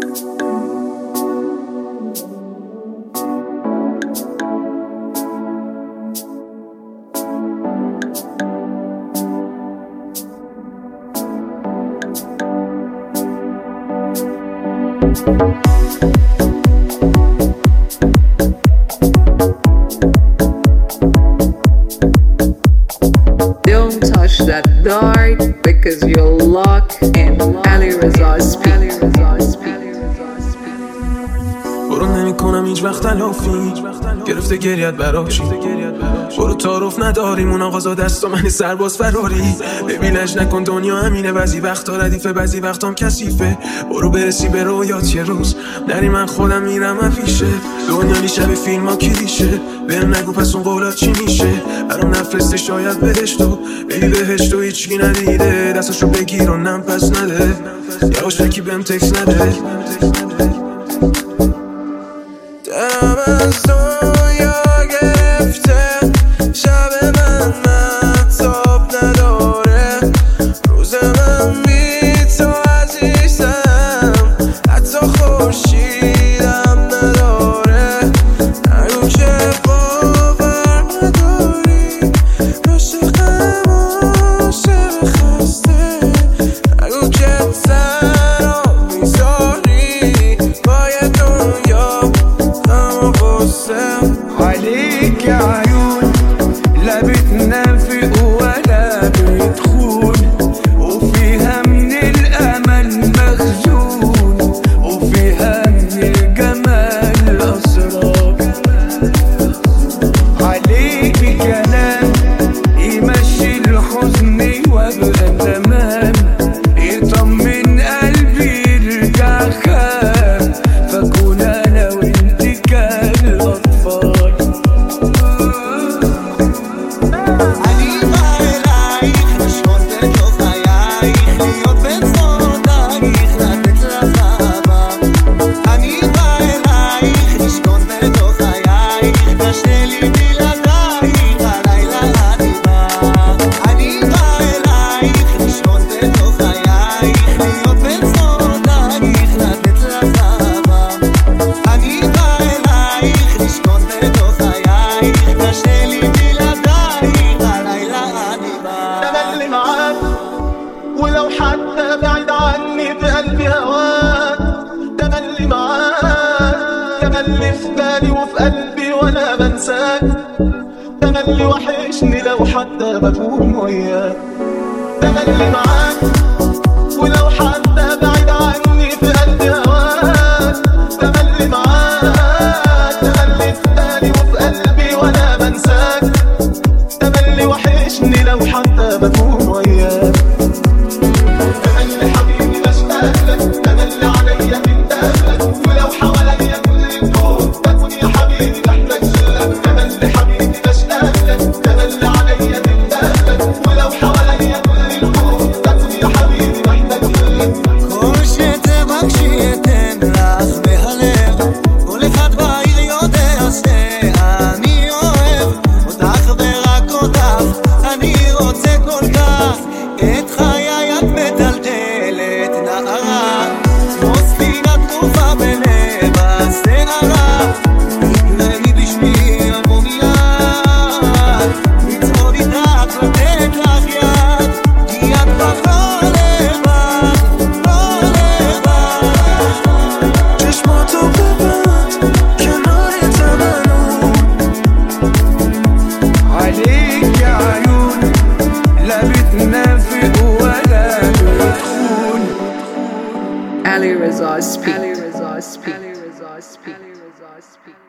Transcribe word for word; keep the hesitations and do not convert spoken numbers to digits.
Don't touch that dart because you're locked in Ali Reza Speak. برو نمی کنم هیچ وقت تلافی گرفته گریت براشی برو تعارف نداریم اون آقازا دست و من سرباز فراری ببینش نکن دنیا همینه بعضی وقتا ردیفه بعضی وقتام کثیفه برو برسی به رویات یه روز نری من خودم میرم افیشه دنیا شب فیلم ها کلیشه بهم نگو پس اون قولات چی میشه برام نفرسته شاید بهشتو بگی بهشتو هیچکی ندیده دستاشو بگیر و نم پس نده یواش نکی بهم تکس نده دلم از دنیا گرفته شب من مهتاب نداره روز من بی تو عزیزم حتی خورشیدم نداره نگو که باور نداری عاشقم عاشق خسته نگو که تنها میذاری پای دنیا عليك يا عيون لا بتنام في ولا بتخون وفيها من الأمل مخزون وفيها من الجمال أسرار عليك كلام يمشي الحزن وابقى تمام يطمن قلبي يرجع خام فكون أنا وانت كالأطفال ولو حتى بعيد عني بقلبي هواك تملي معاك تملي في بالي وفي قلبي وانا بنساك تملي وحشني لو حتى بكون وياك تملي معاك ولو حتى بعيد عني في قلبي هواك تملي معاك تملي في بالي وفي قلبي وانا بنساك تملي وحشني لو حتى بكون وياك Ali Reza Speak. Ali Reza Speak. Ali Reza Speak. Ali Reza Speak.